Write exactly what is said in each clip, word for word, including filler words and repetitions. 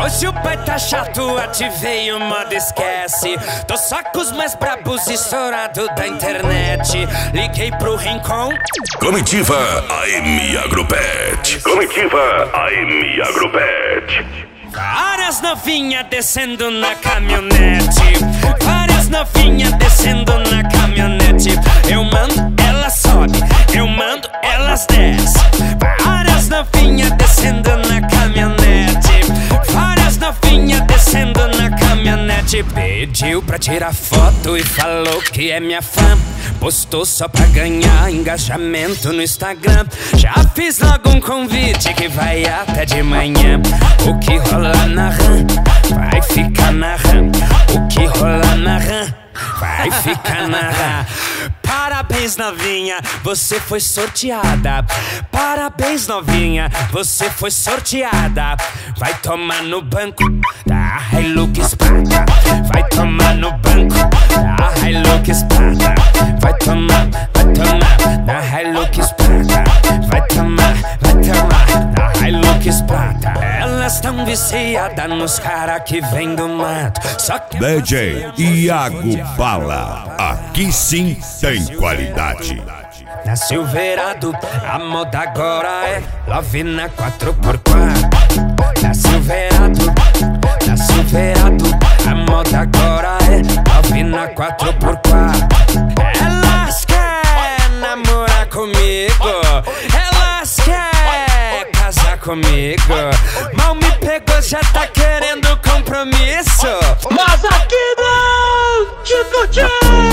Hoje o pai tá chato, ativei o modo esquece. Tô só com os mais brabos e estourado da internet. Liguei pro Rincon. Comitiva A M Agropet. Comitiva A M Agropet. Várias novinhas descendo na caminhonete. Várias novinhas descendo na caminhonete. Eu mando, ela sobe. Eu mando, elas descem. Várias novinhas descendo na caminhonete. Várias novinhas descendo na caminhonete. Pediu pra tirar foto e falou que é minha fã. Postou só pra ganhar engajamento no Instagram. Já fiz logo um convite que vai até de manhã. O que rola na RAM vai ficar na RAM. O que rola na RAM vai ficar na RAM. Parabéns, novinha, você foi sorteada. Parabéns, novinha, você foi sorteada. Vai tomar no banco da Hilux Prata. Vai tomar no banco da Hilux Prata. Vai tomar, vai tomar da Hilux Prata. Vai tomar, vai tomar da Hilux Prata. Elas tão viciadas nos cara que vem do mato. Só que D J Iago Bala, aqui sim tem qualidade. Na Silverado, a moda agora é Love na quatro por quatro. Na Silverado, na Silverado, a moda agora é Love na quatro por quatro. Elas querem namorar comigo, elas querem casar comigo. Mal me pegou, já tá querendo compromisso. Mas aqui não, Chico Tchê.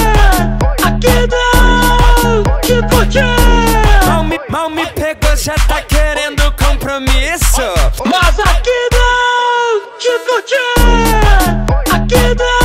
Aqui não, Chico Tchê. Mal me, mal me pegou, já tá querendo compromisso. Mas aqui não, Chico Tchê. Aqui não.